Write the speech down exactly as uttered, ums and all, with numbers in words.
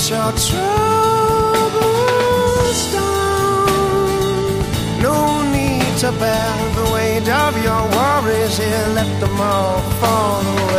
put your troubles down. No need to bear the weight of your worries here. Let them all fall away.